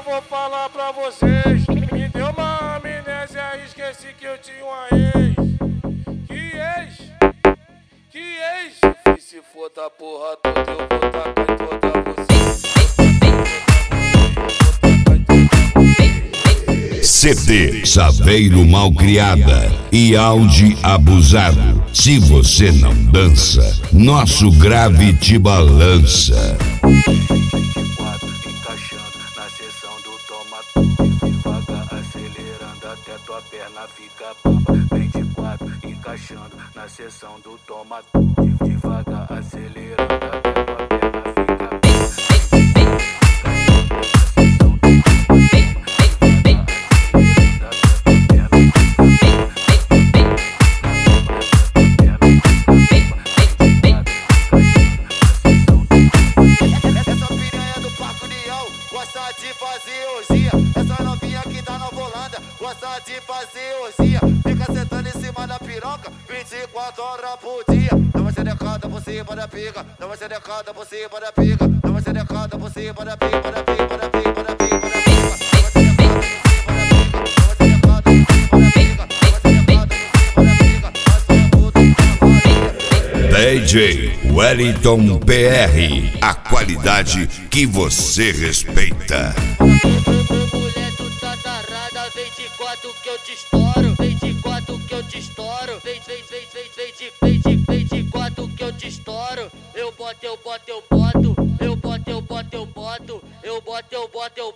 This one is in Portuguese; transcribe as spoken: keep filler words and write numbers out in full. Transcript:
vou falar pra vocês. Me deu uma amnésia, esqueci que eu tinha uma ex. Que ex? Que ex? E se for da porra toda, eu vou tacar em toda você. C D Saveiro Malcriada e Audi Abusado. Se você não dança, nosso grave te balança. Encaixando na seção do toma devagar, acelerando até tua perna fica bamba. vinte e quatro encaixando na seção do toma devagar, acelerando até tua perna fica bamba. Gosta de fazer orgia, essa novinha que tá na volanda gosta de fazer orgia, fica sentando em cima da piroca vinte e quatro horas por dia. Dá uma xerecada por cima da pica, dá uma xerecada por cima da pica, dá uma xerecada por cima da pica, da pica, da pica, da pica, da pica. D J Wellington P R, a qualidade que você respeita. Mulher, tu tá tarada, vinte e quatro que eu te estouro, vinte e quatro que eu te estouro, vinte, vinte, vinte, vinte, vinte e quatro que eu te estouro. Eu boto, eu boto, eu boto, eu boto, eu boto, eu boto, eu boto, eu boto, eu